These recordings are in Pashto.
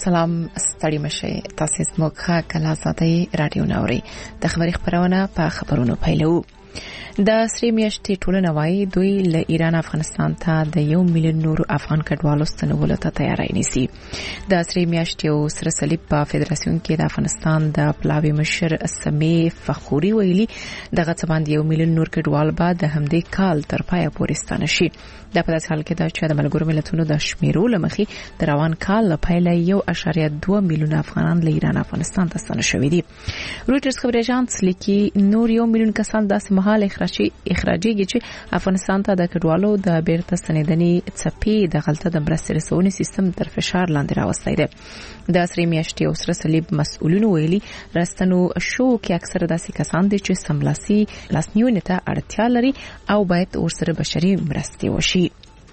سلام ستړي مشه تاسو زموږه کلا زاده رادیو نوري د خبري خبرونه په خبرونو پیلو د سری میاشتې ټولنه وايي دوی له ایران افغانستان ته د 1 میلیون نور افغان کډوالو ستنولو ته تیاری نیسي د سری میاشتې او سره صلیب په فدراسیون کې د افغانستان د پلاوی مشر سمې فخوري ویلي دغه څه باندې 1 میلیون نور کډوال به د همدې کال تر پایه پورې ستانه شي د په داسې حال کې دا چې د ملګرو ملتونو د شمیرو لمخې د روان کال لپاره 1.2 میلیون افغانان له ایران افغانستان ته ستانه شوي دي رويټرز خبري اژانس لیکي نور 1 میلیون کسان داسې مهال اخراجيږي چې افغانستان ته د کډوالو د بیرته ستنېدنې څپې د غلطه د مرستې رسونې سیستم تر فشار لاندې راوستي دي د سری میاشتې او سره صلیب مسؤلینو ویلي راستنو شو کې اکثره داسې کسان دي چې سملاسي لاسنیونې ته اړتیا لري او باید ورسره بشري مرستې وشي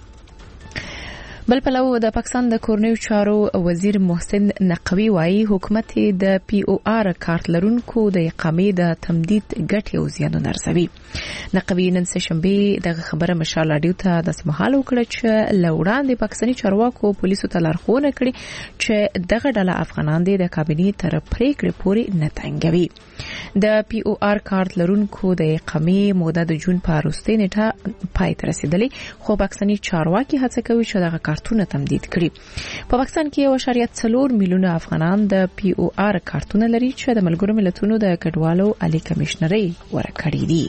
بل پلو د پاکستان د کورنیو چارو وزیر محسن نقوی وايي حکومت د پی او آر کارت لرونکو د اقامې د تمدید ګټې او زیانونه ارزوي نقوی نن شنبه د خبره مشال رادیو ته د سمحال وکړه چې لوړاندې پاکستاني چارواکو پولیسو ته لارښوونه کړې چې دغه ډله افغانان د کابینې تر پریکړې پورې نه تنګوي د پی او آر کارت لرونکو د اقامې موده د جون په وروستۍ نیټه پای ته رسیدلې خو پاکستاني چارواکي هڅه کوي چې دغه کارتونه تمدید کړي په پاکستان کې 1.4 میلیون افغانان د پی او آر کارتونه لري چې د ملګرو ملتونو د کډوالو عالی کمشنري ورکړي دي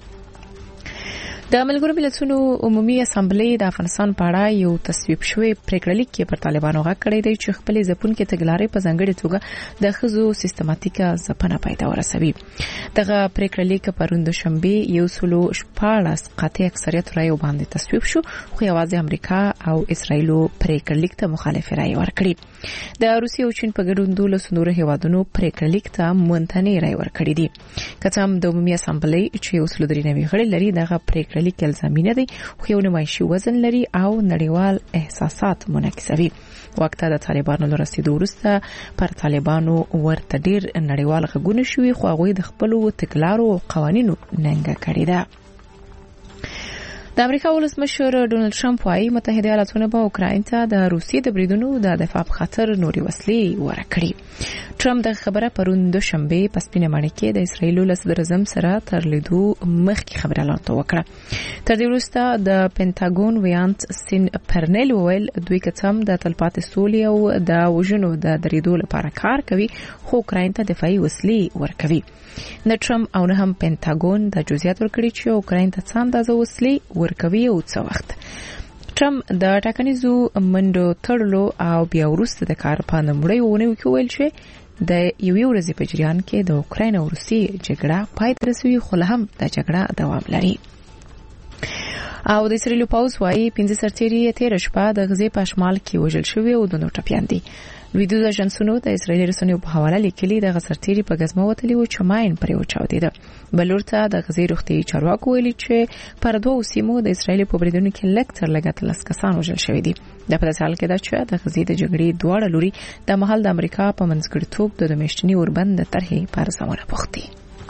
د ملګرو ملتونو عمومي اسامبلې د افغانستان په اړه یو تصویب شوی پریکړه لیک کې پر طالبانو غږ کړی دی چې خپل ځپونکو تګلارې په ځانګړي توګه د خزو سیستماتیکه ځپنه پیدا ورسوي دغه پریکړه لیک پروند شنبه یو سلو شپاړس قاطع اکثریت رایو باندې تصویب شو خو یوازې امریکا او اسرایل پریکړه لیک ته مخالف رای ورکړي د روسیې او چین په ګډون 12 نور هیوادونو پریکړه لیک ته منتنی رای ورکړي دي کڅام د عمومي اسامبلې چې یو سلو درې نوي غړي لري دغه پریکړه لیک الزامینه دي خو یو نمایشي وزن لري او نړیوال احساسات منعکسوي وخت د طالبانو له رسیدو وروسته پر طالبانو ورته ډیر نړیوال غږونه شوي خو هغه د خپل تګلارو او قوانینو ننګه کړې ده د امریکا ولسمشر ډونالد ټرمپ وايي متحده ایالاتونه به اوکراین ته د روسیې د بریدونو د دفاع په خاطر نوري وسلې ورکړي ټرمپ د خبره پروند شنبه په سپینه ماڼۍ کې د اسرایل له صدر اعظم سره تر لیدو مخکې خبره لاته وکړه تر دې وروسته د پینټاګون ویانت سین پرنل ویل دوی کتم د تلپاتې سولې او د وژنو د دریدو لپاره کار کوي خو اوکراین ته دفاعي وسلې ورکوي نه ټرمپ او نه هم پینټاګون د جزئیات ورکړي چې اوکراین ته څه اندازه وسلې ورکوي او څه وخت ټرمپ د ټاکنیزو منډو تړلو او بیا وروسته د کار په نمړی ونه ویل چې د یوې ورځې په جریان کې د اوکراین او روسیې جګړه پای ته رسوي خو هم د جګړه دوام لري او د اسرائیل پوځ وايي 15 سرتیري تیر شپه د غزې په شمال کې وژل شوی او د نور ټپيان دي ویډیو د جنسونو د اسرائیل رسنیو په حواله لیکلي د غسرتيري په غزمه وتلی او چماین پر یو چاودي ده بلورته د غزې روغتي چارواکو ویلي چې پر دوه سیمو د اسرائیل په بریدونو کې لکټر لګاتل کسان وژل شوی دي د په حال کې دا چې د غزې د جګړې دواړه لوري د محل د امریکا په منځګړیتوب د میاشتنی اوربند طرحې پر ځمونه پوښتي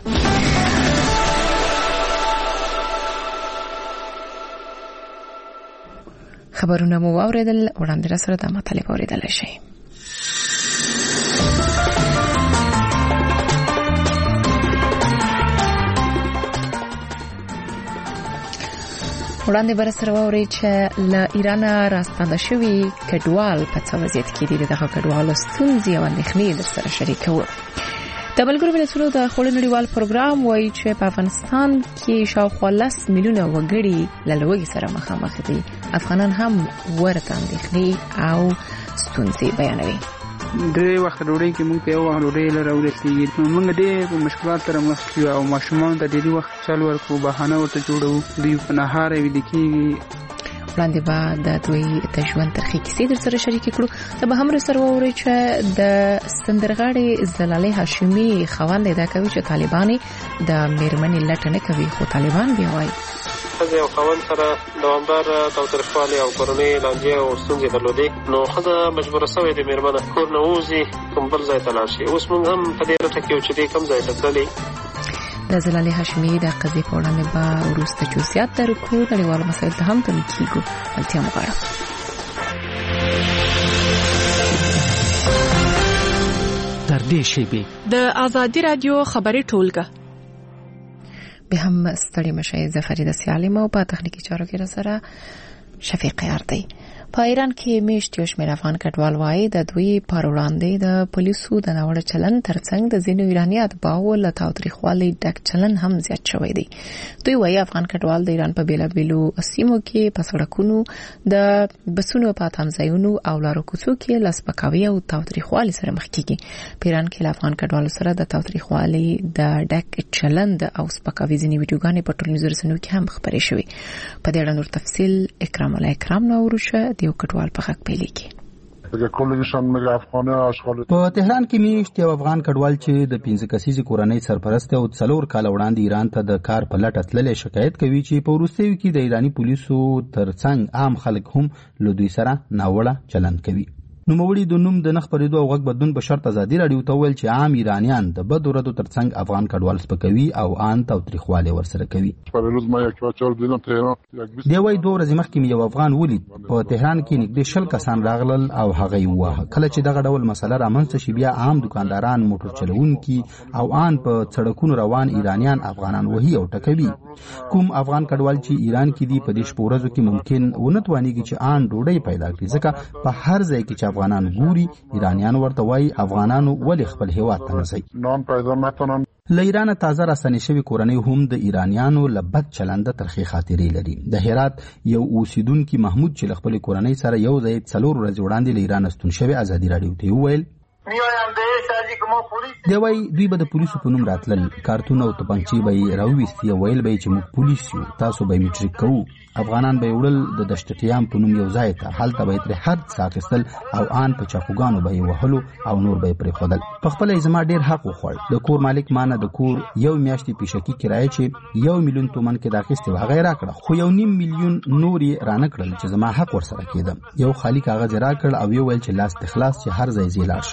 خبرونه مو اوریدل وړاندې سره د مطلب اوریدل شي وړاندې بر سره ووري چې له ایران راستنه شوی کډوال په څه وضعیت کې دي دغه کډوالو ستونزې او اندېښنې در سره شریکوي د ملګرو ملتونو د خړو نړیوال پروګرام وایي چې په افغانستان کې شاوخوا 10 میلیونه وګړي له لوږې سره مخامخ دي افغانان هم ورته اندېښنې او ستونزې بیانوي درې وخت ډوډۍ کې موږ یو وخت ډوډۍ لره ورسېږي موږ ډېر مشکلات سره مخ کیو او ماشومان د ډېری وخت چل ورکو بهانه ورته جوړو دوی په نهار ویل کېږي وړاندې به د دوی د ژوند ترخې کیسې در سره شریک کړو د به هم سره ووري چې د سندرغاړي زلالې هاشمي خوند دا کوي چې طالبان د میرمنې لټه نه کوي خو طالبان بیا وايي خزه او خوند سره دوامدار تاوتریخوالی او کورنۍ لانجې او ستونزې درلودې نو خزه مجبوره شوې د میرمنه کور نه وځي کوم بل ځای ته لاړ شي اوس موږ هم په دې لټه کې یو چې دې کوم ځای ته تللی د زلالې هاشمي د قضیې په وړاندې به وروسته جزئیات درکړو نړیوالو مسایلو ته هم تنوع کیږو اړتیا مو غواړم نږدې شیبې. د آزادي رادیو خبري ټولګه به هم ستړي مشای ظفری د سیالم او په تخنیکی چارو کې سره شفیق یاردی. په ایران کې میشت یو شمېر افغان کډوال وایي د دوی پر وړاندې د پولیسو د ناوړه چلن ترڅنګ د ځینو ایرانیات باور له تاوتریخوالي ډک چلن هم زیات شوی دی. دوی وایي افغان کډوال د ایران په بیلابیلو سیمو کې په سړکونو د بسونو په تمځایونو او لارو کوڅو کې له سپکاوي او تاوتریخوالي سره مخ کیږي. په ایران کې له افغان کډوالو سره د تاوتریخوالي د ډک چلند او سپکاوي ځینې ویډیوګانې په ټولنیزو رسنیو کې هم خبرې شوې. په دې اړه نور تفصیل اکرام الله اکرام نوروشه دیو کډوال په حق پیلې کې. په تهران کې میشت یو افغان کډوال چې د 15 کسیزې کورنۍ سرپرست او 4 کال وړاندې ایران ته د کار په لټه تللې شکایت کوي چې په وروستیو کې د ایرانی پولیسو ترڅنګ عام خلک هم له دوی سره ناوړه چلند کوي. نوموړي د نوم د نخ پرېدو او غږ بدلون په شرط ازادي راډیو ته ویل چې عام ایرانیان د بد ورځو ترڅنګ افغان کډوال سپکوي او ان تاوتریخواله ورسره کوي. دی وايي 2 ورځې مخکې یو افغان ولید په تهران کې نږدې 20 کسان راغلل او هغه یې ووهه. کله چې دغه ډول مسله رامنځته شي بیا عام دکانداران موټر چلوونکي او ان په سړکونو روان ایرانیان افغانان وهي او ټکوي. کوم افغان کډوال چې ایران کې دی په دې شپورزو کې ممکن ونتوانیږي چې ان ډوډۍ پیدا کړي ځکه په هر ځای کې افغانان ګوري ایرانیان ورته وایي افغانانو ولې خپل هیواد ته نه ځي. له ایران تازه راستنې شوی کورنۍ هم د ایرانیانو له بد چلند ترخې خاطرې لري. د هرات یو اوسیدونکي محمود چې خپل کورنۍ سره یو ځای 4 ورځې وړاندې له ایران استون شوی ازادي راډیو ته ویل دی وايي دوی به د پولیسو په نوم راتلل، کارتون او توپنچې به یې راوویستې او ویل به چې موږ پولیس یو، تاسو به میټریک کوو. افغانان به وړل د دشتټیام په نوم یو ځای ته، هلته به تر هر څه اخیستل او ان په چاقوګانو به یې وهلو او نور به یې پرېښودل. په خپل زما ډیر حق وخوړ. د کور مالک مانه د کور یو میاشتې پیشکي کرایه چې 1 میلیون تومن کې راخېستې وه هغه یې راکړه، خو 1.5 میلیون نور یې رانه کړل چې زما حق ورسره کېده. یو خالي کاغذ یې راکړ او یې ویل چې لاس تخلاص چې هر ځای زی لاړ شه.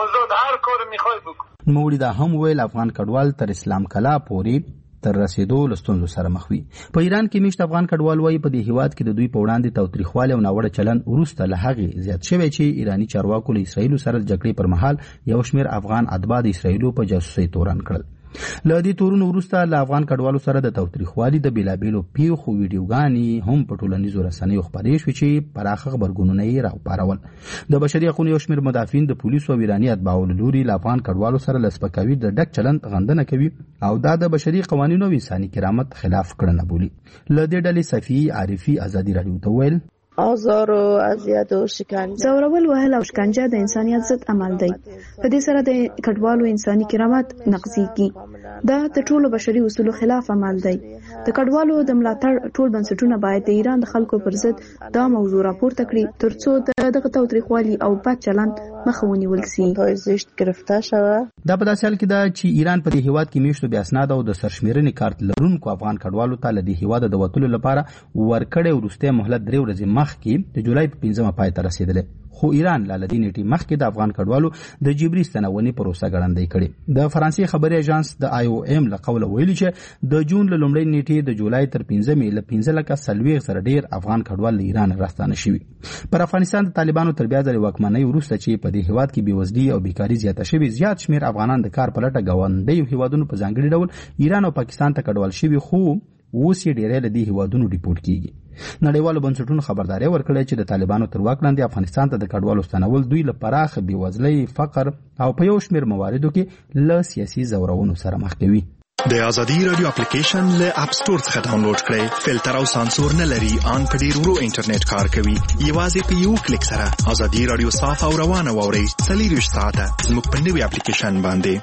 نوموړي دا هم ویل افغان کډوال تر اسلام کلا پورې تر رسیدو لستونزو سره مخ وي. په ایران کې میشت افغان کډوال وایي په دې هیواد کې د دوی په وړاندې تاوتریخواله او ناوړه چلن وروسته له هغې زیات شوی چې ایرانی چارواکو له اسرائیل سره جګړې پر مهال یو شمېر افغان اتباع د اسرائیل په جاسوسۍ تورن کړل. له دې تورونو وروسته له افغان کډوالو سره د تاوتریخوالي د بیلابیلو پیښو ویډیوګانې هم په ټولنیزو رسنیو خپرې شوې چې پراخه خبرګونونه یې راوپارول. د بشري حقوقو یو شمېر مدافعین د پولیسو او ایراني اتباعو له لوري له افغان کډوالو سره له سپکاوي د ډک چلند غندنه کوي او دا د بشري قوانینو او انساني کرامت خلاف کړنه بولي. له دې ډلې صفیه عارفي ازادي راډیو ته ویل آزار و اذیت و شکنجه زورول وهل او شکنجه د انسانیت ضد عمل دی. په دې سره د کډوالو انساني کرامت نقضیږي. دا د ټولو بشري اصولو خلاف عمل دی. د کډوالو د ملاتړ ټول بنسټونه باید د ایران د خلکو پر ضد دا موضوع راپورته کړي ترڅو دغه تاوتریخوالي او بد چلند مخه ونیول شي. پایزیشت گرفته شوه. دا په داسې حال کې ده چې ایران په دې هیواد کې میشتو بې اسناد او د سرشمیرنې کارت لرونکو افغان کډوالو ته له دې هیواده د وتلو لپاره ورکړې وروستۍ مهلت 3 ورځې مخکې د جولای په 15مه پای ته رسېدلې. خو ایران له دې نیټې مخکې د افغان کډوالو د جبري ستنونې پروسه ګړندۍ کړې. د فرانسې خبري اژانس د IOM له قوله ویلي چې د جون له لومړۍ نیټې د جولای تر 15مې له 15,000 سره ډیر افغان کډوال له ایران راستانه شوي. پر افغانستان د طالبانو تر بیا ځلې واکمنۍ وروسته چې په دې هیواد کې بېوزلي او بیکاري زیاته شوې، زیات شمېر افغانان د کار په لټه ګاونډیو هیوادونو په ځانګړي ډول ایران او پاکستان ته کډوال شوي، خو اوس یې ډېری له دې هیوادونو ریپورټ کیږي. نړیوالو بنسټونو خبرداري ورکړې چې د طالبانو تر واک لاندې افغانستان ته د کډوالو ستنول دوی له پراخه بېوزلۍ، فقر او په یو شمېر مواردو کې له سیاسي ځورونو سره مخ کوي. د آزادي رادیو اپلیکیشن له اپ سٹور څخه ډاونلوډ کړئ. فلټر او سانسور نه لري، ان په ډیر ورو انټرنیټ کار کوي. یوازې په یو کلیک سره آزادي رادیو صاف او روانه واورئ. 24 ساعته زموږ په نوي اپلیکیشن باندې.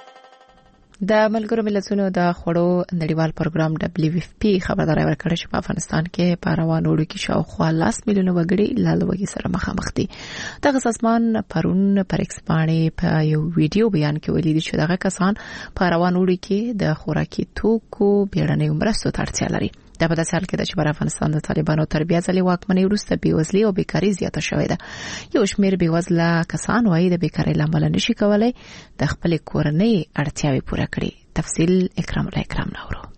د ملګرو ملتونو د خوړو نړیوال پروګرام WFP خبرداري ورکړه چې په افغانستان کې په روانو وړو کې شاوخوا 10 میلیونه وګړي له لوږې سره مخامخ دي. دغه سازمان پرون پر ایکس باندې په یو ویډیو بیان کې ویلي چې دغه کسان په روانو وړو کې د خوراکي توکو بیړنۍ مرستو ته اړتیا لري. دا په داسې حال کې ده چې پر افغانستان د طالبانو تر بیا ځلې واکمنۍ وروسته بېوزلي او بیکاري زیاته شوې ده. یو شمېر بېوزله کسان وایي د بیکارۍ له امله نشي کولی د خپلې کورنۍ اړتیاوې پوره کړي. تفصیل اکرام الله اکرام نورو.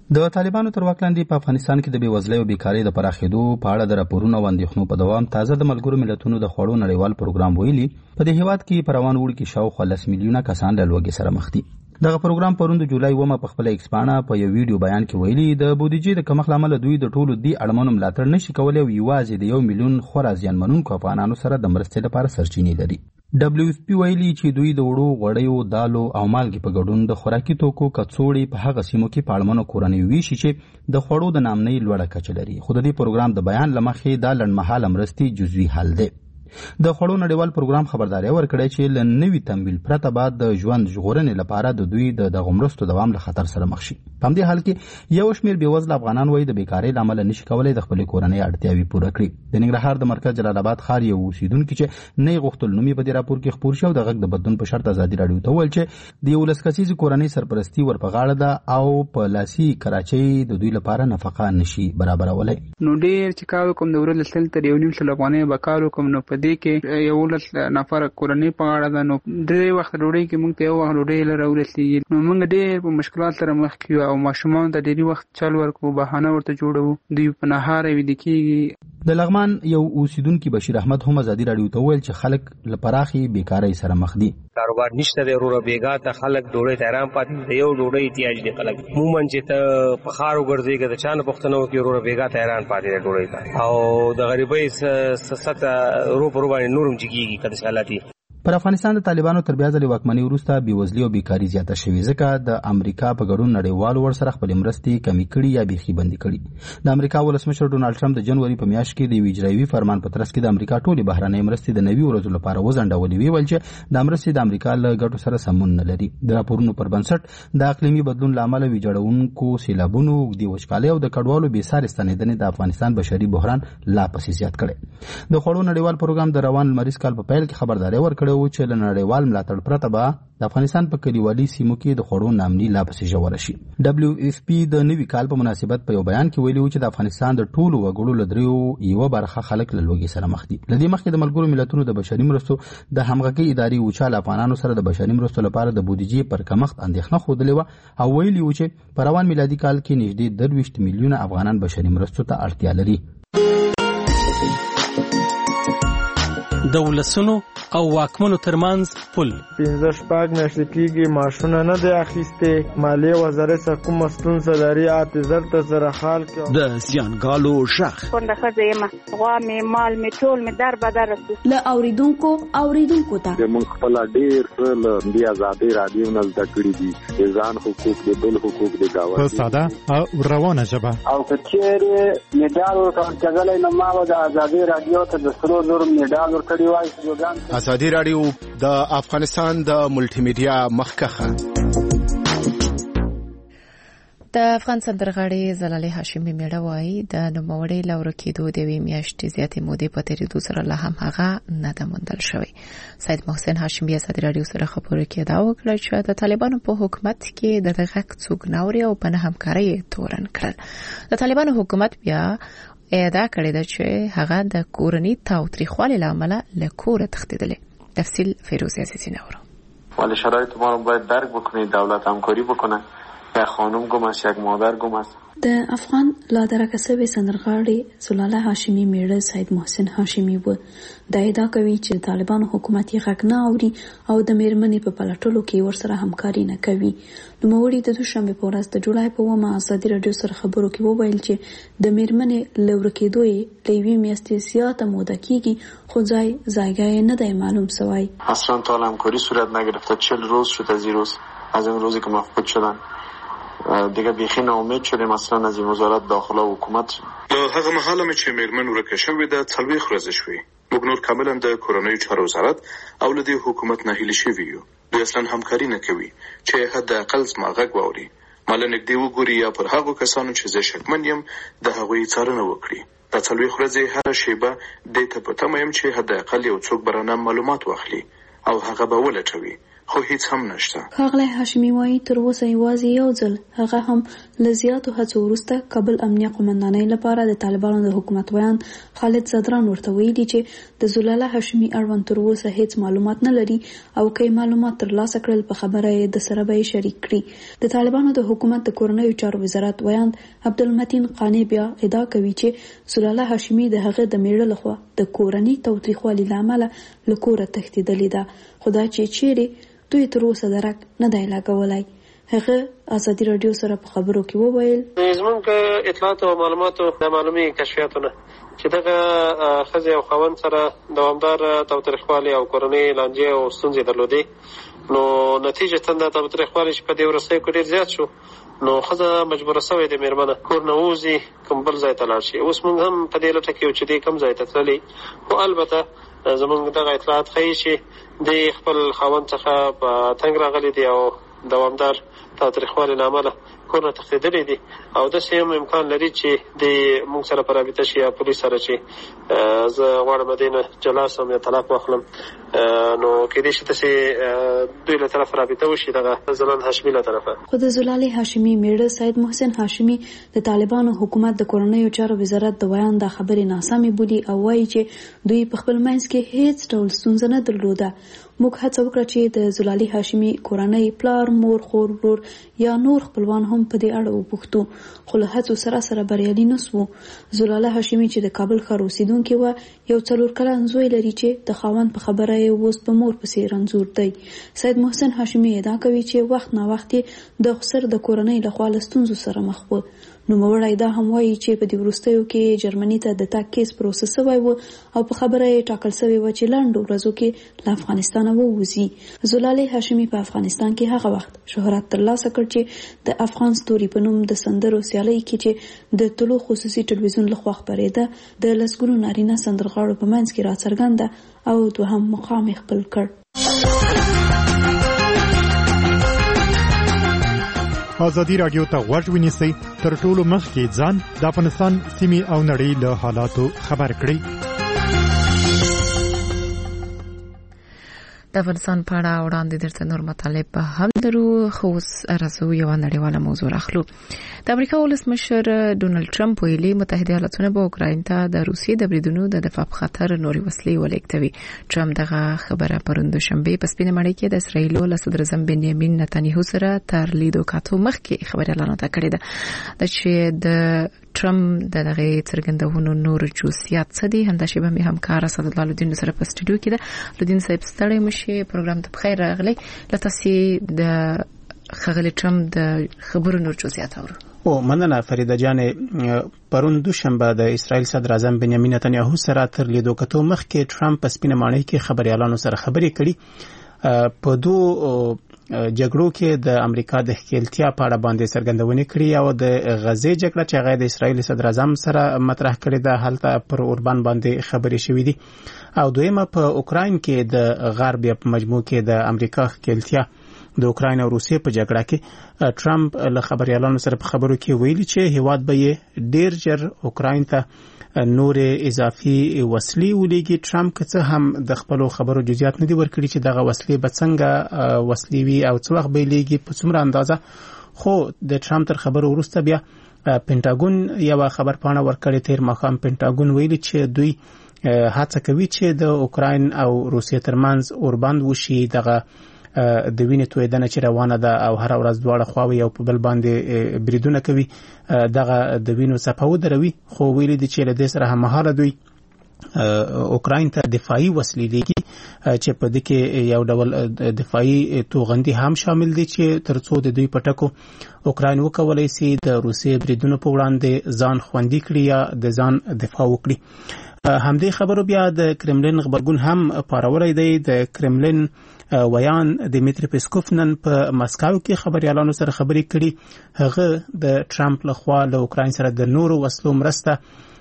د طالبانو تر واک لاندې په افغانستان کې د بېوزلۍ او بیکارۍ د پراخېدو په اړه د راپورونو او اندېښنو په دوام تازه د ملګرو ملتونو د خوړو نړیوال پروګرام ویلي په دې هېواد کې په روان اوړي کې شاوخوا 10 میلیونه کسان له لوږې سره مخ دي. دغه پروګرام پرون د جولای 1 په خپل ایکس پاڼه په یو ویډیو بیان کې ویلي د بودیجې د کمښت له امله دوی د ټولو دې اړمنو ملاتړ نشي کولی او یوازې د 1 میلیون خورا زیانمنونکو افغانانو سره د مرستې لپاره سرچینې لري. WFP ویلي چې دوی د وړو غوړیو دالو او مالګې په ګډون د خوراکي توکو کڅوړې په هغه سیمو کې په اړمنو کورنیو ویشي چې د خوړو د نامنۍ لوړه کچه لري، خو د دې پروګرام د بیان له مخې دا لنډمهاله مرستې جزوي حل دی. د خوړو نړیوال پروګرام خبرداري ورکړې چې له نوي تمویل پرته بعد د ژوند ژغورنې لپاره د دوی د دغو مرستو دوام له خطر سره مخ شي. په همدې حال کې یو شمېر بېوزله افغانان وایي د بیکارۍ له امله نشي کولی د خپلې کورنۍ اړتیاوې پوره کړي. د ننګرهار د مرکز جلال آباد ښار یو اوسیدونکي چې نه یې غوښتل نوم یې په دې راپور کې خپور شي او د غږ د بدلون په شرط ازادي راډیو ته وویل چې د 11 کسیزې کورنۍ سرپرستي ور په غاړه ده او په لاسي کراچۍ د دوی لپاره نفقه نشي برابرولی. نو ډېر چې کار وکړم د ورځې سل تر 1.5 افغانۍ به کار وکړم، نو په دې کې 11 نفر کورنۍ په غاړه ده. نو ډېری وخت ډوډۍ کې موږ ته یو وخت ډوډۍ له راورسېږي، نو موږ ډېر په مشکلات سره مخ کېږو او ماشومانو ته ډېری وخت چل ورکړو، بهانه ورته جوړوو، دوی په نهاره ویده کېږي. د لغمان یو اوسیدونکي بشیر احمد هم ازادي راډیو ته وویل چې خلک له پراخې بیکارۍ سره مخ دي. کاروبار نشته دی، وروره بیګا ته خلک ډوډۍ ته حیران پاتې دي. یو ډوډۍ احتیاج دی خلک عموما چې ته په ښار وګرځېږې د چا نه پوښتنه وکړې وروره بیګا ته حیران پاتې دی ډوډۍ ته، او د غریبۍ سطح رو په رو باندې نور هم جګېږي که داسې حالات وي. پر افغانستان د طالبانو تر بیا ځلې واکمنۍ وروسته بېوزلي او بیکاري زیاته شوې، ځکه د امریکا په ګډون نړیوالو ورسره خپلې مرستې کمې کړي یا بیخي بندي کړي. د امریکا ولسمشر ډونالډ ټرمپ د جنوري په میاشت کې د یو اجرایوي فرمان په ترڅ کې د امریکا ټولې بهرنۍ مرستې د 90 ورځو لپاره وځنډولې. ویل چې دا مرستې د امریکا له ګټو سره سمون نه لري. د راپورونو پر بنسټ د اقلیمي بدلون له امله ویجاړونکو سیلابونو، اوږدې وچکالۍ او د کډوالو بېسارې ستنېدنې د افغانستان بشري بحران لا پسې زیات کړی. د خوړو نړیوال پروګرام د روان لمریز کال په پیل کې خبرداری ورکړی و چې له نړیوال ملاتړ پرته به د افغانستان په کلیوالي سیمو کې د خوړو نامني لا پسې ژوره شي. WFP د نوي کال په مناسبت په یو بیان کې ویلي و چې د افغانستان د ټولو وګړو له دریو یوه برخه خلک له لوږې سره مخ دي. له دې مخکې د ملګرو ملتونو د بشري مرستو د همغږۍ ادارې اوچا له افغانانو سره د بشري مرستو لپاره د بودیجې پر کمښت اندېښنه ښودلې وه او ویلي و چې په روان میلادي کال کې نږدې 23 میلیونه افغانان بشري مرستو ته اړتیا لري. د ولسونو او واکمنو ترمنځ پل 15 میاشتې کېږي معاشونه نه دی اخیستې، مالیې وزارت څخه کومه ستونزه لري، اعتذار ته سره حال کې د زیانګالو غږ کونډه ښځه یم، غوا مې مال مې ټول مې در بدر رسي له اوریدونکو ته موږ خپل ډېر څه له دې ازادۍ راډیو نه زده کړي دي، د ځان حقوق د بل حقوق د ګاونډي په ساده او روانه ژبه. او که چېرې میډال ورکول کېدلی نو ما به د ازادۍ راډیو ته د سرو زرو میډال ورکړی وای. ازادي راډیو د افغانستان د ملټي میډیا مخکخه. د افغان سندرغاړي زلالې هاشمي میړه وایي د نوموړې له ورکېدو د یوې میاشتې زیاتې مودې په تېرېدو سره لا هم هغه نه ده موندل شوی. سید محسن هاشمي ازادي راډیو سره خبرو کې ادعا وکړه چې د طالبانو په حکومت کې د غږ څوک نه اوري او په نه همکارۍ تورن کړل. د طالبانو حکومت بیا ادعا کړې ده چې هغه د کورنۍ تاوتریخوالي له امله له کوره تښتېدلی. تفصیل فیروز عزیزی نورو. ولی شرایط ما رو باید درک بکنید، دولت همکاری بکنه. یک خانم گم است، یک مادر گم است. د افغان لادرکه سوي سندرغاړي زلاله هاشمي میړه سید محسن هاشمي و دا ادعا کوي چې طالبانو حکومت یې غږ نه اوري او د میرمنې په پلټلو کې ورسره همکاري نه کوي. نوموړي د دوشنبه په ورځ د جولای په 1 ازادي راډیو سره خبرو کې وویل چې د میرمنې له ورکېدو یې له یوې میاشتې زیاته موده کېږي، خو ځایګی نه دی معلوم سوی. اصلا تا همکاری صورت نگرفته. 40 روز شد از این روز، از اون روزی که مفقود شدن دیگه بیخی ناامید شدیم اصلا از این وزارت داخله و حکومت. هغه مهاله مې چې میرمن ورکه شوې ده 40 ورځې شوې. موږ نور کاملا د کورنیو چارو وزارت او له دې حکومت نه هیله شوي یو. دوی اصلا همکاري نه کوي چې حد اقل زما غږ واوري، ماله نږدې وګوري یا پر هغو کسانو چې زه شکمن یم د هغوی څارنه وکړي. دا 40 ورځې هره شیبه دې ته په تمه یم چې حد اقل یو څوک برانه معلومات واخلي او هغه به ولټوي. خو هیڅ هم نشته. ښاغلی هاشمي وایي تر اوسه یوازې یو ځل هغه هم له زیاتو هڅو وروسته کابل امنیه قومندانۍ لپاره د طالبانو د حکومت ویان خالد زدران ورته ویلي چې د زلاله هاشمي اړوند تر اوسه هیڅ معلومات نه لري او که معلومات ترلاسه کړل په خبره یې د سره به شریک کړي. د طالبانو د حکومت د کورنیو چارو وزارت ویان عبدالمتین قانی بیا ادعا کوي چې زلاله هاشمي د هغه د میړه لخوا د کورنۍ تاوتریخوالي له امله له کوره تښتېدلې ده، خو دا چې چیرې دوی تر اوسه درک نه دی لګولی. هغه ازادي راډیو سره په خبرو کې وویل زموږ اطلاعات او معلوماتو د معلومي کشفیاتونه چې دغه ښځې او خاوند سره دوامدار تاوتریخوالي او کورنۍ لانجې او ستونزې درلودې، نو نتیجه دا تاوتریخوالي چې په دې وروستیو کې ډېر زیات شو، نو ښځه مجبوره سوې ده مېرمنه کور نه ووځي، کوم بل ځای ته لاړ شي. اوس موږ هم په دې لټه کې یو چې دې کوم ځای ته تللې، خو البته زموږ دغه اطلاعات ښیي چې د خپل خاوند څخه په تنګ راغلي دي او دوامدار تاوتریخوالي له امله کور نه تښتېدلي دي، او داسې هم امکان لري چې د موږ سره په رابطه شي یا پولیس سره چې زه غواړم دې نه جلا سم یا طلاق واخلم، نو کېدای شي داسې دوی له طرفه رابطه وشي دغه زلال هاشمي له طرفه. خو د زلالې هاشمي میړه سید محسن هاشمي د طالبانو حکومت د کورنیو چارو وزارت د ویان دا خبرې ناسمې بولي او وایي چې دوی په خپل منځ کې هیڅ ډول ستونزه نه درلوده. موږ هڅه وکړه چې د زلالې هاشمي کورنۍ پلار، مور، خور، ورور یا نور خپلوان هم په دې اړه وپوښتو، خو له هڅو سره سره بریالي نه سوو. زلاله هاشمي چې د کابل ښار اوسیدونکې وه، یو 4 کلن زوی لري چې د خاوند په خبره یې اوس په مور پسې رنځور دی. سید محسن هاشمي ادعا کوي چې وخت نا وخت د خسر د کورنۍ لخوا له ستونزو سره مخ و. نوموړی دا هم وایي چې په دې وروستیو کې جرمني ته د تګ کیس پروسس شوی و او په خبره یې ټاکل شوې وه چې لنډو ورځو کې له افغانستانه ووځي. زلالې هاشمي په افغانستان کې هغه وخت شهرت ترلاسه کړ چې د افغان ستوري په نوم د سندرو سیالۍ کې چې د طلوع خصوصي ټلویزیون لخوا خپرېده د لسګونو نارینه سندرغاړو په منځ کې راڅرګنده او دوهم مقام یې خپل کړ. ازادي راډیو ته غوږ ونیسئ، تر ټولو مخکې ځان د افغانستان سیمې او نړۍ له حالاتو خبر کړئ. د افغانستان په اړه وړاندې درته نور مطالب هم درو، خو اوس راځو یوه نړیواله موضوع راخلو. د امریکا ولسمشر ډونالډ ټرمپ ویلي متحده ایالاتونه به اوکراین ته د روسیې د بریدونو د دفاع په خاطر نورې وسلې ولېږدوي. ټرمپ دغه خبره پرون دوشنبه په سپینه ماڼۍ کې د اسراییلو له صدر اعظم بنیامین نتانیاهو سره تر لیدو کاتو مخکې خبري اعلان کړی ده چې د ټرمپ دغه څرګندونو نور جزئیات څه دي. همداشې به مې همکار اسد الله لودین سره په سټوډیو کې ده. لودین صاحب ستړی مشي، پروګرام ته بخیر راغلی. لتاسې د خغلی ټرمپ د خبرو نور جزئیات اورو. مننه فریده جان. پرون دوشنبه د اسرائیل صدر اعظم بنیامین نتانیاهو سره تر لیدو کتو مخکې ټرمپ په سپینه ماڼۍ کې خبريالانو سره خبرې کړي. په دوه جګړو کې د امریکا د ښکېلتیا په اړه باندې څرګندونې کړې او د غزې جګړه چې هغه د اسرائیل صدر اعظم سره مطرح کړې ده هلته پر اوربان باندې خبرې شوې دي. او دویمه په اوکراین کې د غرب په مجموع کې د امریکا ښکېلتیا د اوکراین او روسیې په جګړه کې ټرمپ له خبريالانو سره په خبرو کې ویلي چې هیواد به ډیر ژر اوکراین ته نور اضافي وسلې ولېږي. ټرمپ که څه هم د خپل خبرو جزئیات نه دي ورکړي چې دغه وسلې به څنګه وسلې وي او څو وخت به لېږي په څومره اندازه، خو د ټرمپ تر خبرو وروسته بیا پینټاګون یو خبر پاڼه ورکړې. تیر ماښام پینټاګون ویلي چې دوی هڅه کوي چې د اوکراین او روسیې ترمنځ اوربند وشي. دغه د وینې تویدنه چې روانه ده او هر ورځ دواړه خواوې یو په بل باندې بریدونه کوي، دغه د وینو څپه ودروي. خو ویلي دي چې له دې سره هممهاله دوی اوکراین ته دفاعي وسلې لېږي چې په دې کې یو ډول دفاعي توغندي هم شامل دي چې ترڅو د دوی په ټکو اوکراین وکولای شي د روسیې بریدونو په وړاندې ځان خوندي کړي یا د ځان دفاع وکړي. همدې خبرو بیا د کرملین خبرګون هم پارولی دی. د کرملین ویان دیمیتری پیسکوف نن په مسکو کې خبريالانو سره خبرې کړي. هغه د ټرمپ لخوا له اوکراین سره د نورو وسلو مرسته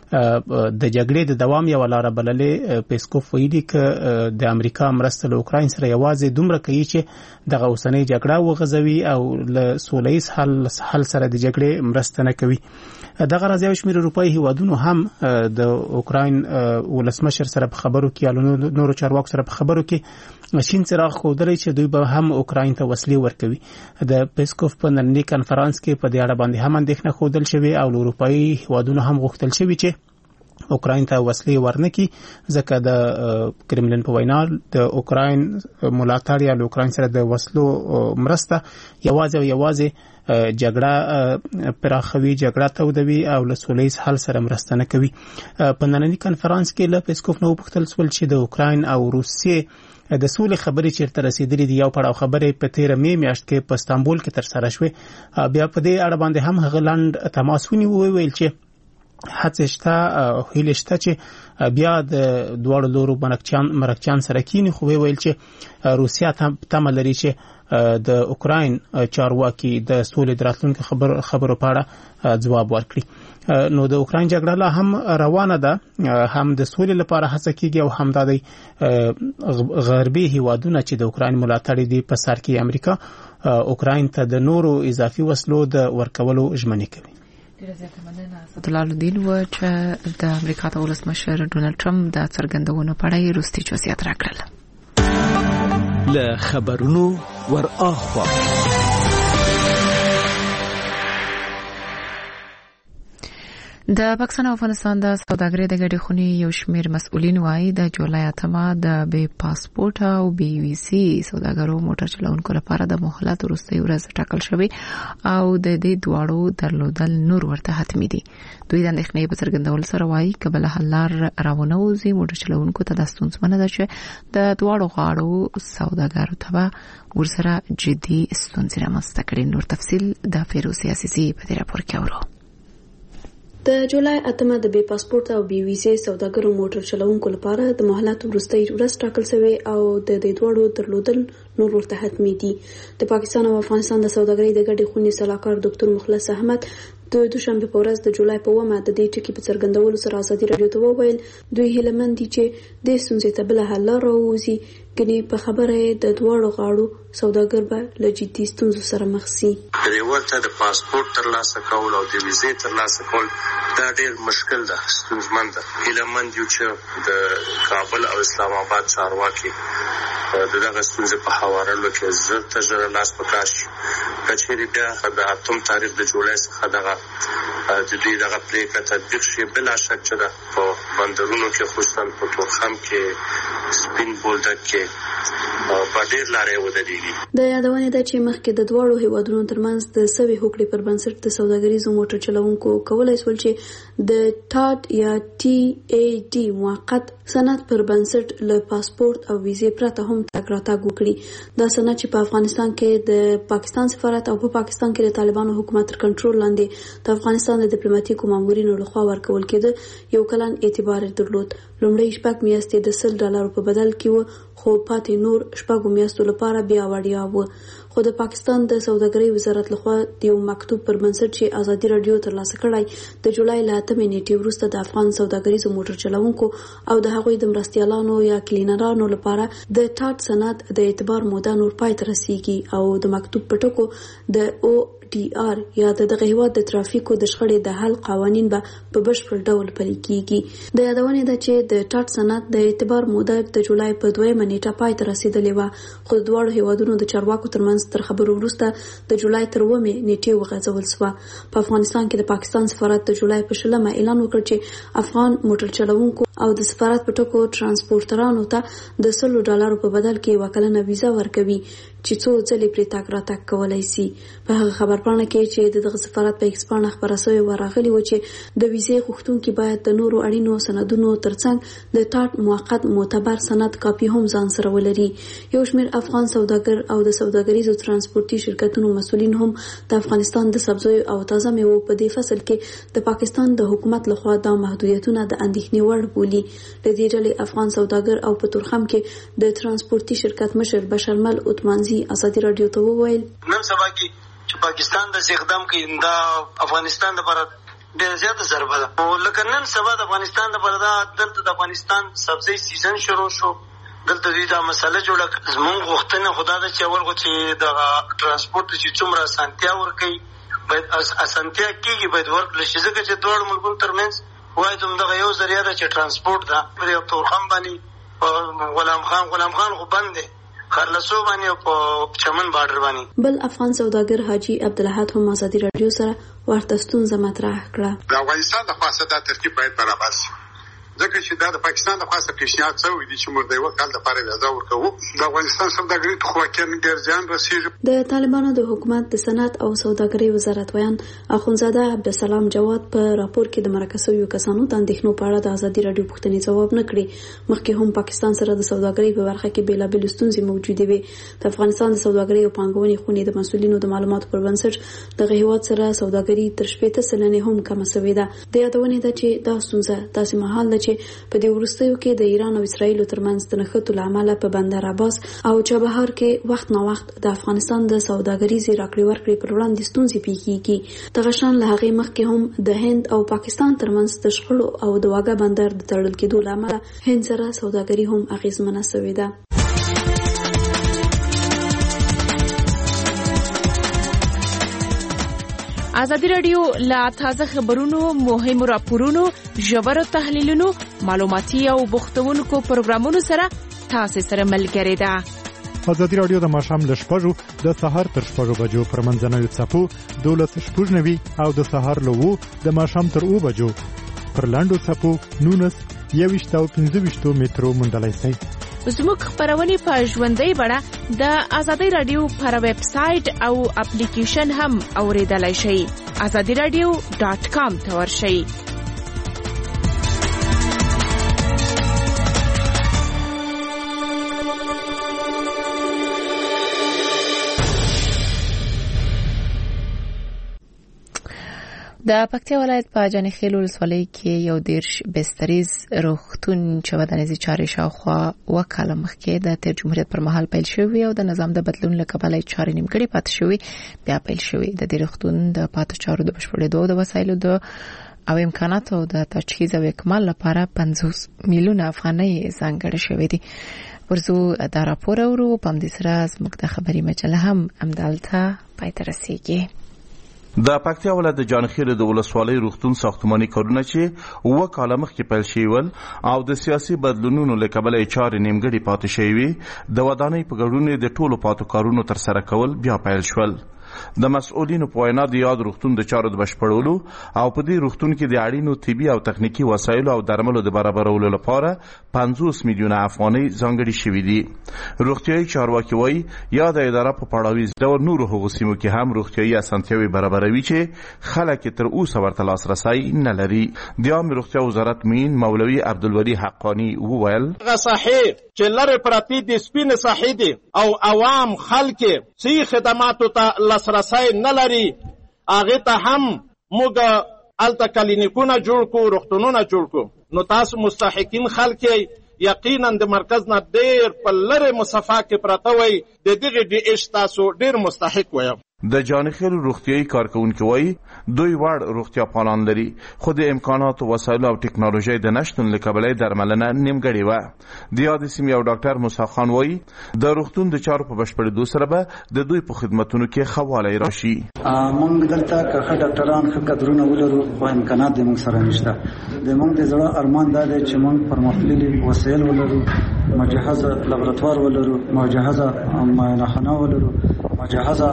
د جګړې د دوام یو لار بللې. پیسکوف ویلي ک د امریکا مرسته له اوکراین سره یوازې دومره کوي چې دغه اوسنۍ جګړه وغځوي او له سولهییز حل سره د جګړې مرسته نه کوي. دغه راځي شمیر اروپאי هیوادونو هم د اوکراین ولسمشر سره په خبرو کې یا نورو چارواکو سره په خبرو کې شین څراغ ښودلی چې دوی به هم اوکراین ته وسلې ورکوي. د پیسکوف په ننني کنفرانس کې په دې اړه باندې هم اندېښنه ښودل شوې او اروپאי هیوادونو هم غوښتل شوي چې اوکراین ته وسلې ورنکړي ځکه د کرملین په وینا د اوکراین ملاتړ یا د اوکراین سره د وسلو مرسته یوازې جګړه پراخوي، جګړه تودوي او له سولهییز حل سره مرسته نه کوي. په ننني کنفرانس کې له پیسکوف نو وپوښتل شول چې د اوکراین او روسیې د سولې خبرې چیرته رسیدلې دي. یو پړاو خبرې په 13 می میاشت کې په استانبول کې ترسره شوې. بیا په دې اړه باندې هم هغه لاند تماس ونیو، ویل چې هڅه شته هیله شته چې بیا د دواړو لورو مرکچیان سره کینی، خو ویل چې روسیا تمه لري چې د اوکراین چارواکي د سولې دراتلونکو خبرو په اړه ځواب ورکړي. نو د اوکراین جګړه لا هم روانه ده، هم د سولې لپاره هڅه کیږي او هم د غربي هیوادونو چې د اوکراین ملاتړ دي په سر کې امریکا اوکراین ته د نورو اضافي وسلو د ورکولو ژمنه کوي. ډیره زیاته مننه اسدالله الدین و چې د امریکا د ولسمشر ډونالد ټرمپ د څرګندونو په اړه وروستي جزئیات راکړل. له خبرونو ور اخوا د پاکستان او افغانستان د سوداګرۍ د ګډې خونې یو شمېر مسؤلین وایي د جولای 8 د بې پاسپورت او بې ویزې سوداګرو موټر چلونکو لپاره د مهلت وروستۍ ورځ ټاکل شوې او د دې دواړو درلودل نور ورته حتمي دي. دوی د اندېښنې په څرګندولو سره وایي که بله حل لار راونه وځي موټر چلونکو ته دا ستونزمنه ده چې د دواړو غاړو سوداګرو ته به ورسره جدي ستونزې رامنځته کړي. نور تفصیل د فیروز عزیزي په دې راپور کې اورو. د جولای 8 د بې پاسپورت او بې ویزې سوداګرو موټر چلونکو لپاره د مهلت وروستۍ ورځ ټاکل شوې او د دې دواړو درلودل نور ورته حتمي دي. د پاکستان او افغانستان د سوداګرۍ د ګډې خونې صلاحکار ډاکټر مخلص احمد د دوشنبه په ورځ د جولای په 1 د دې ټکي په څرګندولو سره ازادي رادیو ته وویل دوی هیله مند دي چې د ستونزې ته بل حل راوځي، ګنې په خبره د دواړو غاړو سوداګر به له جدي ستونزو سره مخ شي. د ورته د پاسپورت ترلاسه کول او د ویزې ترلاسه کول دا ډېر مشکل ده، ستونزمن ده. هیله مند یو چې د کابل او اسلام آباد چارواکي دغه ستونزې په هوارولو کې زر ته زر لاس پکار شي. کچېرې بیا د 8 تاریخ د جولای څخه دغه د دوی دغه پریکړه تطبیق شي، بلا شک چې ده په بندرونو کې خصوصا په تورخم کې سپین بولدک کې په ډېر لارې ودرېږي. د یادونې ده چې مخکې د دواړو هیوادونو ترمنځ د سوي هوکړې پر بنسټ د سوداګریزو موټر چلونکو کولای شول چې د ټاټ یا TAD موقت سند پر بنسټ له پاسپورت او ویزې پرته هم تګ راتګ وکړي. دا سند چې په افغانستان کې د پاکستان سفارت او په پاکستان کې د طالبانو حکومت تر کنټرول لاندې د افغانستان د ډیپلوماټیکو مامورینو لخوا ورکول کېده یو کلن اعتبار درلود. لومړی شپږ میاشتې د $10 په بدل کې و، خو پاتې نور شپږ میاشتو لپاره بیا وړیا و. خو د پاکستان د سوداګرۍ وزارت لخوا د یو مکتوب پر بنسټ چې ازادي رادیو ترلاسه کړی د جولای له 8 نیټې وروسته د افغان سوداګریزو موټر چلونکو او د هغوی د مرستیالانو یا کلینرانو لپاره د ټاټ سند د اعتبار موده نور پای ته رسیږي او د مکتوب په ټکو د OTR یا دغه هیواد د ترافیکو د شخړې د حل قوانین به په بشپړ ډول پلي کیږي. د یادونې ده چې د ټاټ سند د اعتبار موده د جولای په 2 نیټه پای ته رسیدلې و، خو د دواړو هیوادونو د چارواکو ترمنځ تر خبرو وروسته د جولای تر 9 نیټې وغځول شوه. په افغانستان کې د پاکستان سفارت د جولای په 20 اعلان وکړ چې افغان موټر چلونکو او د سفارت په ټکو ترانسپورټرانو ته د $100 په بدل کې وکلنه ویزا ورکوي چې څو ځلې پرې تګ راتګ کولای شي. په هغه خبرپاڼه کې چې دغه سفارت په ایکس پاڼه خبره شوې و راغلي و چې د ویزې غوښتونکي باید د نورو اړینو سندونو ترڅنګ د ټاټ موقت معتبر سند کاپي هم ځان سره ولري. یو شمېر افغان سوداګر او د سوداګریزو ترانسپورتي شرکتونو مسؤلین هم د افغانستان د سبزیو او تازه میوو په دې فصل کې د پاکستان د حکومت لخوا دا محدودیتونه د اندېښنې وړ بولي. د دې ډلې افغان سوداګر او په تورخم کې د ترانسپورتي شرکت مشر بشرمل عثمانزي ازادي رادیو ته وویل نن سبا کې چې پاکستان د اقدام کوي دا افغانستان لپاره ډېر زیاته ضربه ده. لکه نن سبا د افغانستان لپاره دا دلته د افغانستان سبزی سیزن شروع شو، دلته دوی دا مسله جوړه کړه. زموږ غوښتنه خدا ده چې اول خو چې د ترانسپورت چې څومره اسانتیا ورکوي باید اسانتیا کېږي باید ورکړل شي ځکه چې دواړو ملکونو ترمنځ وایي همدغه یو ذریعه ده چې ترانسپورټ ده پر یو تورخم باندې غلام خان خو بند دی خرلسو باندې او په چمن بارډر باندې. بل افغان سوداګر حاجی عبدالحد هم ازادي رادیو سره ورته ستونزه مطرح کړه. د افغانستان د خاصه د ترکیب باید برابر شي ځکه چې دا د پاکستان د خاصه پیشنهاد شوی دی چې موږ د یو کال لپاره ویزا ورکوو. د افغانستان سوداګري ته خو کې ډېر ځان رسیږي. د طالبانو د حکومت د صنعت او سوداګرۍ وزارت ویان اخونزاده عبدالسلام جواد په راپور کې د مرکه شویو کسانو د اندېښنو په اړه د ازادي رادیو پوښتنې ځواب نه کړي. مخکې هم پاکستان سره د سوداګرۍ په برخه کې بیلابېل ستونزې موجودې وي. د افغانستان د سوداګرۍ او پانګونې خونې د مسؤلینو د معلوماتو پر بنسټ دغه هیواد سره سوداګري تر 80% هم کمه شوې ده. د یادونې ده چې دا ستونزه داسې مهال ده چې په دې وروستیو کې د ایران او اسرایل ترمنځ د نښتو له امله په بندر عباس او چابهار کې وخت نا وخت د افغانستان د سوداګریزې راکړې ورکړې پر وړاندې ستونزې پیښیږي. دغه شان له هغې مخکې هم د هند او پاکستان ترمنځ د شخړو او د واګه بندر د تړل کېدو له امله هند سره سوداګري هم اغېزمنه شوې ده. ازادي رادیو لا تازه خبرونو، مهمو راپورونو، ژورو تحلیلونو، معلوماتي او بوختونکو پروګرامونو سره تاسو سره ملګری ده. ازادي رادیو د ماښام له 6 د سهار تر 6 بجو پر منځنوي څپو 12:09 او د سهار له 2 د ماښام تر 2 بجو پر لاندو څپو 19 او 15 مترو منډلای شي. زموږ خبرونه په ژوندۍ بڼه د ازادي رادیو پر ویب سټ او اپلیکیشن هم اوریدلای شئ. azadiradio.com ته ورشئ. د پکتیا ولایت په جانخیل ولسوالۍ کې یو 10 بستریز روغتون چې ودانیزي چارې شاوخوا وکاله مخکې د تیر جمهوریت پر مهال پیل شوی او د نظام د بدلون له کبله چارې نیمګړې پاتې شوی بیا پیل شوی. د دې روغتون د پاتې چارو د بشپړېدو د وسایلو د او امکاناتو د تجهیز او اکمال لپاره 50 میلیون افغانۍ ځانګړې شوې دي. ورزو دا راپور اورو په دې سره زموږ د خبري مجله هم امدالته پای ته رسیږي. د پکتیا ولایت د جانخیل د ولسوالۍ روغتون ساختماني کارونه چې کاله مخکې پیل شوي او د سیاسي بدلونونو له کبله چارې نیمګړې پاتې شوي د ودانۍ په ګډون د ټولو پاتو کارونو تر سره کول بیا پیل شول. د مسؤلینو په وینا د یاد روغتون د چارو د بشپړولو او په دې روغتون کې د اړینو طبي او تخنیکی وسایلو او درملو د برابرولو لپاره 50 میلیون افغانۍ ځانګړي شوي دي. روغتیايي چارواکي وایي یا د اداره په پړاویز ډول نورو هغو سیمو کې هم روغتیايي اسانتیاوې برابروي چې خلک تر اوسه ورته لاسرسی نه لري. د عامه روغتیا وزارت مین مولوي عبدالولي حقانی وویل صحیح چې لره پراتی د سپین صحیح دي او عوام خلک صحیح خدماتو ته لاسرسی نه لري. هغه ته هم موږ الته کلینیکونه جوړ کو، روغتونونه جوړ کو. نو تاسو مستحقین خلک یقینا د مرکز نه ډیر په لره مسافه کې پراته وي د دغه ډي اش تاسو ډیر مستحق وي. د جانخیل روغتیايي کارکونکو وایي دوی وړ روغتیا پالان لري خو د امکاناتو وسایلو او ټکنالوژي د نشتون له کبله درملنه نیمګړې و. د یاد سیمې او ډاکټر موسی خان وایي د روغتون د چارو په بشپړېدو سره به د دوی په خدماتونو کې ښه والی راشي. موږ دلته که ښه ډاکټران ښه کادرونه ولرو خو امکانات د موږ سره نشته. د موږ د زړه ارمان دا دی چې موږ پرمختللي وسایل ولرو، مجهزه لابراتوار ولرو، مجهزه معاینخانه ولرو، مجهزه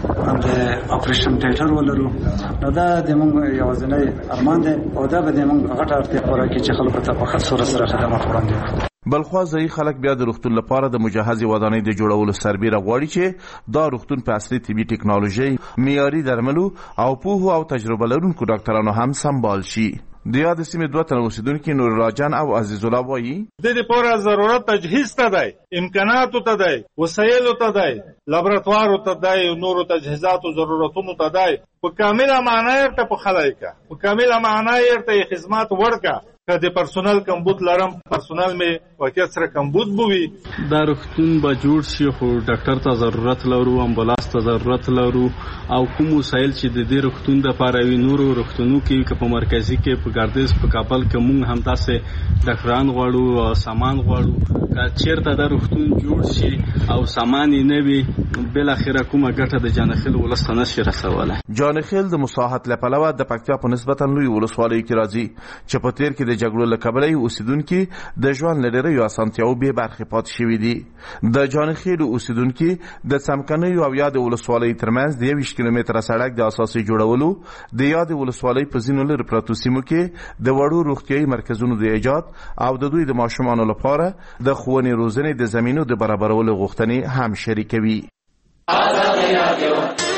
د اپریشن تیټر ولرو. نو دا د موږ یوازینی ارمان دی او دا به د موږ غټه اړتیا پوره کړي چې خلکو ته په ښه صورت سره خدمات وړاندې کړي. بلخوا ځایي خلک بیا د روغتون لپاره د مجهزې ودانۍ د جوړولو سربیره غواړي چې دا روغتون په اصلي طبي ټکنالوژي، معیاري درملو او پوهو او تجربه لرونکو ډاکټرانو هم سمبال شي. د یاد سیمې دوه تنه اوسیدونکي نور الله جان او عزیز الله وایي د دې لپاره ضرورت تجهیز ته دی، امکاناتو ته دی، وسایلو ته دی، لابراتوارو ته دی، نورو تجهیزاتو ضرورتونو ته دی. په کامله معنا ورته په خلایکا په کامله معنا ورته خدمات ورکا. که د پرسونل کمبود لرم پرسونل می واقعیت سره کمبود بوي. دا روغتون به جوړ شي خو ډاکټر ته ضرورت لرو، امبولانس ته ضرورت لرو او کوم وسایل چې د دې روغتون د لپاره وي نورو روغتونو کې په مرکزي کې په ګردیز په کابل کې مونږ هم تاسو ډاکټران غواړو، سامان غواړو. که چیرته دا روغتون جوړ شي او سامان یې نه وي بل اخره کومه ګټه د جانخیل ولسته نشي رسوله. جانخیل د مساحت لپاره د پکتیا په نسبتا لوی ولسوالۍ کې راځي چې په تیر کې د جګړو له کبله اوسیدونکو د ژوند لري یو اسانتیاو به برخه پات شوې دي. د جانخیل اوسیدونکو د سمکنۍ او یاد ولسوالۍ ترمنځ د 20 کیلومتره سړک د اساسي جوړولو د یاد ولسوالۍ په ځینو لري پراتو سیمو کې د وړو روغتيایي مرکزونو د ایجاد او د دوی د ماشومانو لپاره د ښوونې روزنې د زمینو د برابرولو غوښتنې هم شریکوي.